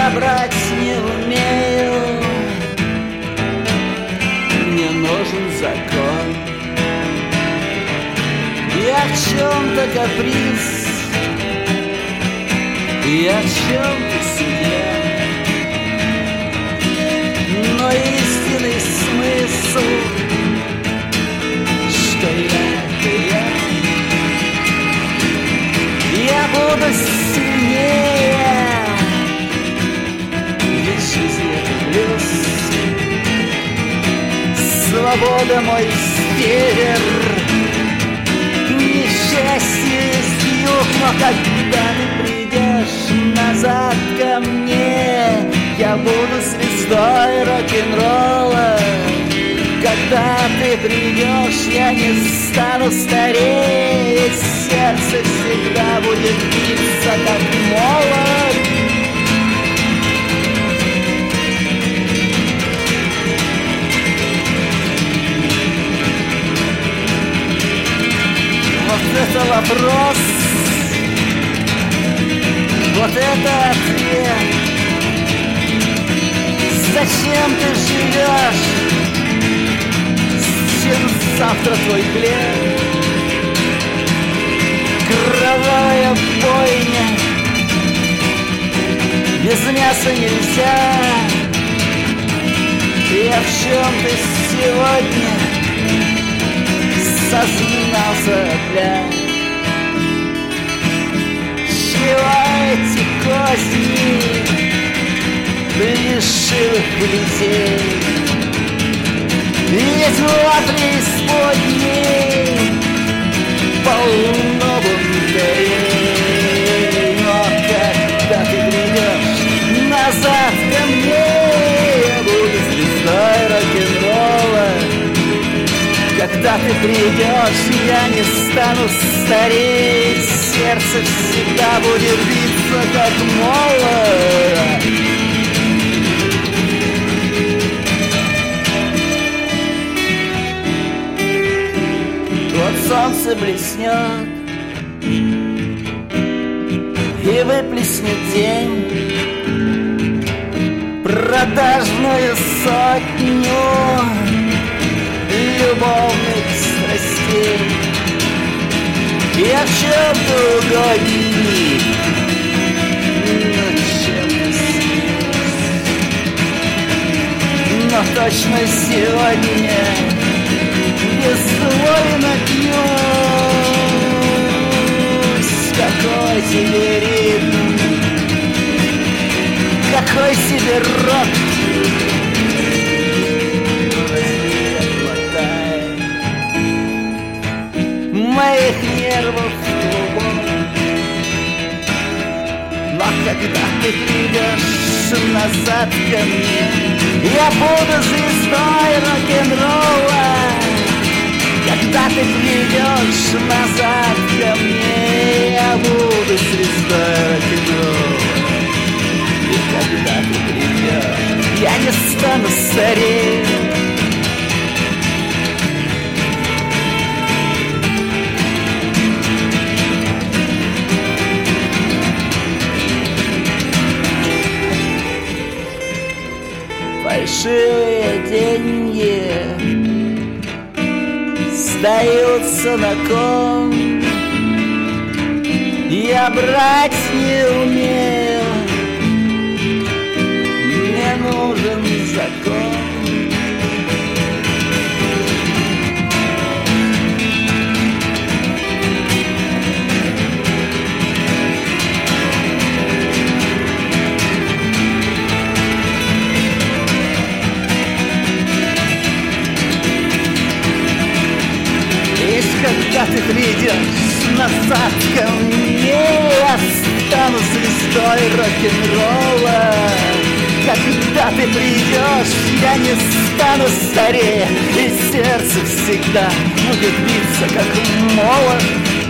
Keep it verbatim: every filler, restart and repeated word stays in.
Я брать не умею, мне нужен закон. Я в чем-то каприз, я в чем-то судья, но истинный смысл, что я — это я. Я буду сильнее, ведь жизнь — это плюс. Свобода — мой север, несчастье с юг. Но когда ты придешь назад ко мне, я буду звездой рок-н-ролла. Когда ты придешь, я не стану стареть, сердце всегда будет биться, как молот. Вот это вопрос, вот это ответ. Зачем ты живешь? С чем завтра твой хлеб? Кровавая бойня, без мяса нельзя. Я в чем ты сегодня сознался, бля? Чего эти козни лишил их людей? Ведь во преисподней полно бунтарей. Но когда ты придешь назад ко мне, я буду звездой рок-н-ролла. Когда ты придешь, я не стану стареть, сердце всегда будет биться, как молот. Вот солнце блеснет и выплеснет день продажную сотню любовных страстей. Я в чем-то угодник, но чем-то снюсь. Но точно сегодня безвольно пьюсь. Какой тебе ритм, какой себе рок. Моих нервов клубок. Но когда ты придешь назад ко мне, я буду звездой рок-н-ролла. Когда ты придешь назад ко мне, я буду звездой рок-н-ролла. И когда ты придешь, я не стану стареть. Фальшивые деньги сдаются на кон. Я брать не умею, мне нужен закон. Когда ты придешь назад ко мне, я стану звездой рок-н-ролла. Когда ты придешь, я не стану старее, и сердце всегда будет биться, как молот.